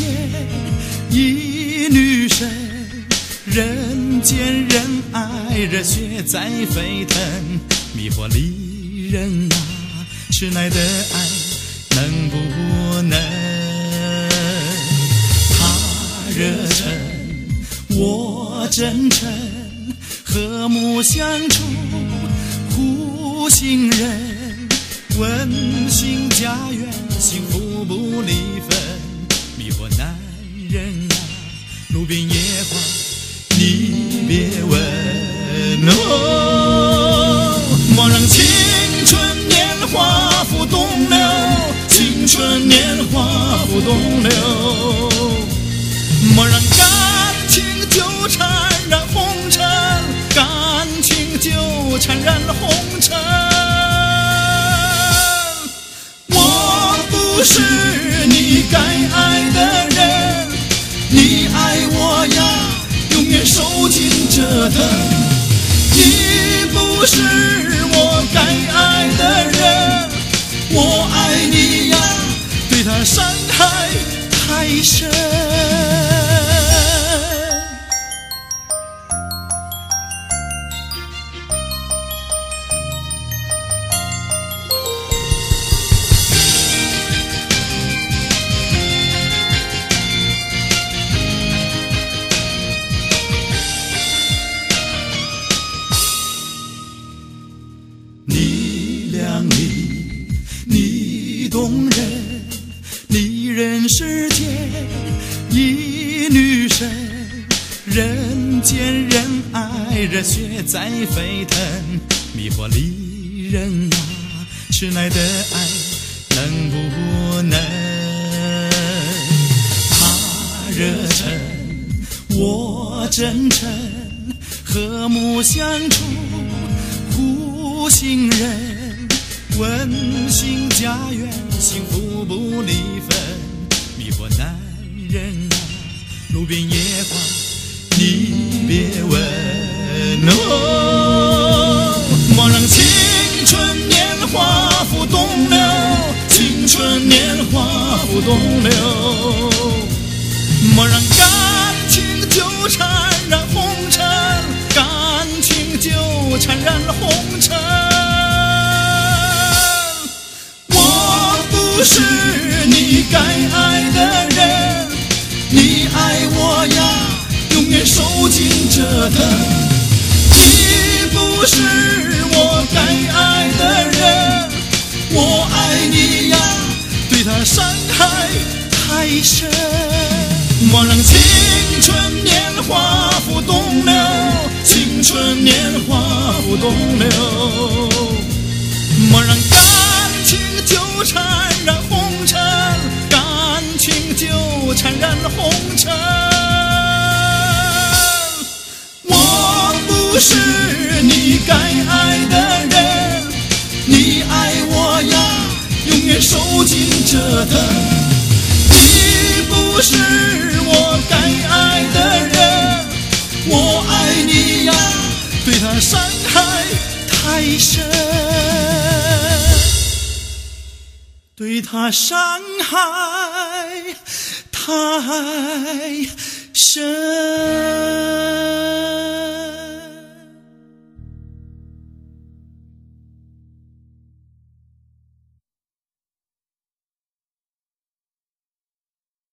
间一女神，人见人爱，热血在沸腾，迷惑离人啊，迟来的爱能不能？他热忱，我真诚，和睦相处，互信任，温馨家园，幸福不离分。迷惑男人啊，路边野花你别问哦，莫让青春年华浮动流，青春年华浮动流，莫让感情纠缠染红尘，感情纠缠染红尘。我不是你该爱的人，你爱我呀，永远受尽折腾。你不是我该爱的人，我爱你呀，对他伤害太深。你靓丽，你动人，你人世间一女神，人见人爱，热血在沸腾，迷惑离人啊，迟来的爱能不能？他热忱，我真诚，和睦相处，互信任，温馨家园，幸福不离分。迷惑男人啊，路边野花你别问哦，莫让青春年华浮动流，青春年华浮动流，莫让感情纠缠染红尘，感情纠缠染红尘。我不是你该爱的人，你爱我呀，永远受尽折腾。你不是我该爱的人，我爱你呀，对他伤害太深。莫让青春年华浮动流，青春年华浮动流，莫让感情纠缠染红尘，感情纠缠染红尘。我不是你该爱的人，你爱我呀，永远受尽折腾。你不是我该爱的人，我爱你呀，对他伤害太深，对他伤害太深。